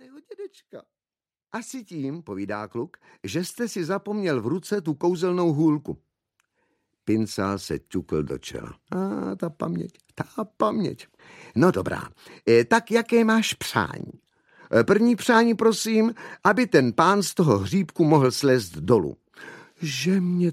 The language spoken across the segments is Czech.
milovaného dědečka. Asi tím, povídá kluk, že jste si zapomněl v ruce tu kouzelnou hůlku. Pincál se ťukl do čela. Ta paměť. No dobrá, tak jaké máš přání? První přání, prosím, aby ten pán z toho hříbku mohl slézt dolů. Že mě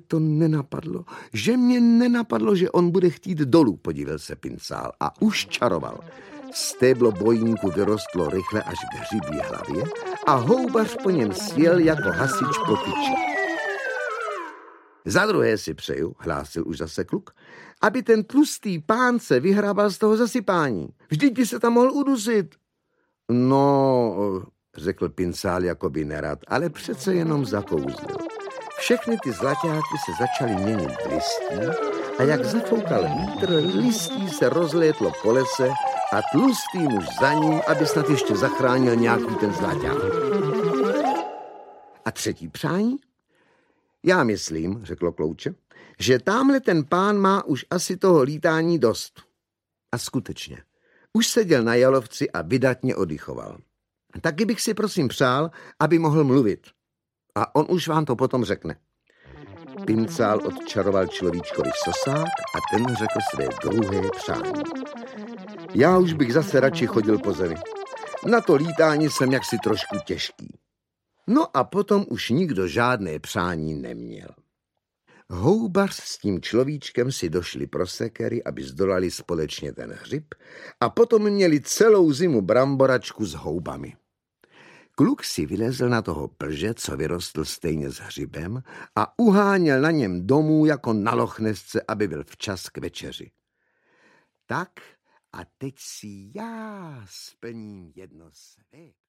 nenapadlo, že on bude chtít dolů, podíval se Pincál a už čaroval. Stéblo bojínku vyrostlo rychle až k hřibí hlavě a houbař po něm sjel jako hasič po tyči. Za druhé si přeju, hlásil už zase kluk, aby ten tlustý pán se vyhrabal z toho zasypání. Vždyť by se tam mohl udusit. No, řekl Pincál jakoby nerad, ale přece jenom zakouzlil. Všechny ty zlaťáky se začaly měnit v listí a jak zafoukal vítr, listí se rozlétlo po lese a tlustý muž za ním, aby snad ještě zachránil nějaký ten zlaťák. A třetí přání? Já myslím, řeklo klouče, že támhle ten pán má už asi toho lítání dost. A skutečně, už seděl na jalovci a vydatně oddychoval. Taky bych si prosím přál, aby mohl mluvit. A on už vám to potom řekne. Pincál odčaroval človíčkovi sosák a ten řekl své druhé přání. Já už bych zase radši chodil po zemi. Na to lítání jsem jaksi trošku těžký. No a potom už nikdo žádné přání neměl. Houbař s tím človíčkem si došli pro sekery, aby zdolali společně ten hřib a potom měli celou zimu bramboračku s houbami. Kluk si vylezl na toho plže, co vyrostl stejně s hřibem a uháněl na něm domů jako na Lochnesce, aby byl včas k večeři. Tak a teď si já splním jedno své.